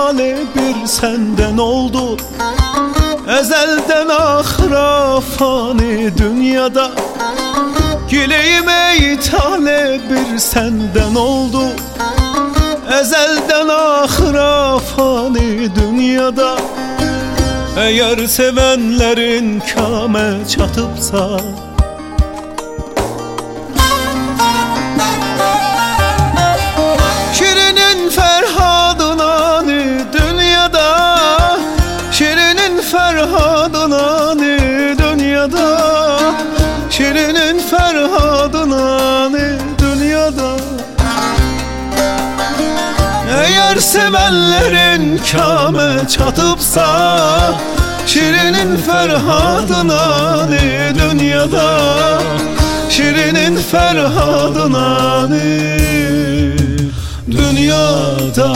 hali bir senden oldu. Ezelden ahıra fani dünyada. Güleyim ey tale bir senden oldu. Ezelden ahıra fani dünyada. Eğer sevenlerin kâme çatıpsa, Şirinin Ferhad'ına dünyada, Şirinin Ferhad'ına dünyada, Şirinin Ferhad'ına dünyada. Eğer sevenlerin kâme çatıpsa, Şirinin Ferhad'ına dünyada, Şirinin Ferhad'ına dünyada.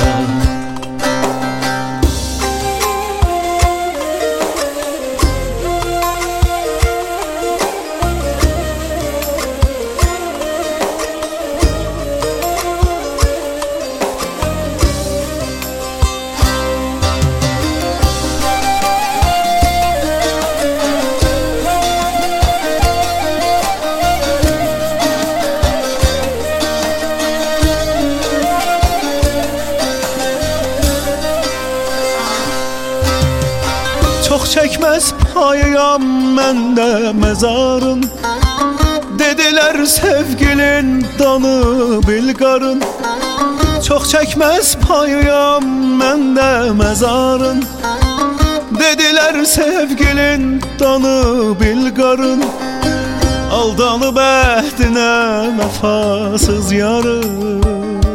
Çok çekmez payam mende mezarın. Dediler sevgilin danı bilgarın. Çok çekmez payam mende mezarın. Dediler sevgilin danı bilgarın. Aldanıp ehdine vefasız yarın.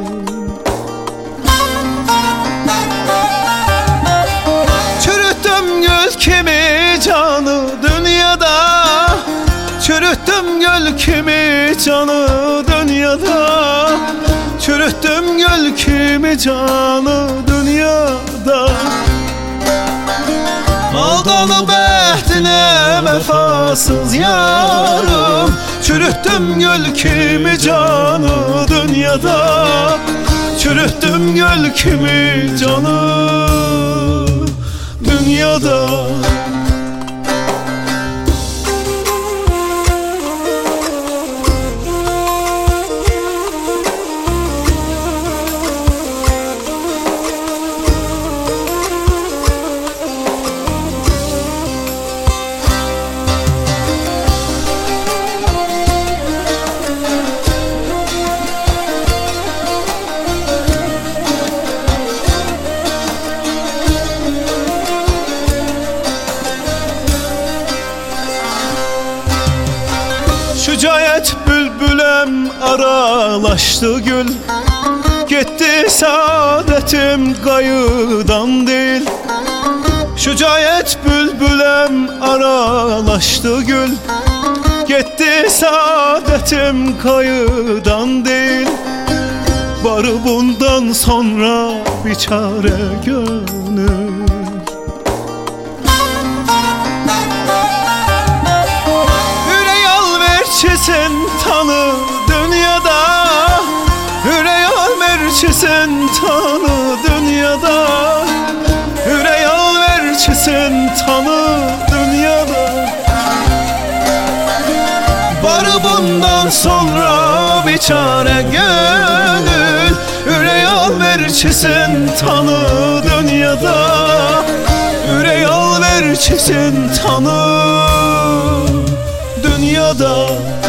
Çürüttüm gül kimi canı dünyada, Çürüttüm gül kimi canı dünyada, Çürüttüm gül kimi canı dünyada. Aldanıp ehdine vefasız yarım. Çürüttüm gül kimi canı dünyada, Çürüttüm gül kimi canı dünyada. Şücayet bülbülem aralaştı gül. Gitti saadetim kayıdan değil. Şücayet bülbülem aralaştı gül. Gitti saadetim kayıdan değil. Barı bundan sonra bir çare gönül. Merçisin tanı dünyada, Hüreyal merçisin tanı dünyada, Hüreyal merçisin tanı dünyada. Barı bundan sonra bir çare gönül. Hüreyal merçisin tanı dünyada, Hüreyal merçisin tanı dünyada.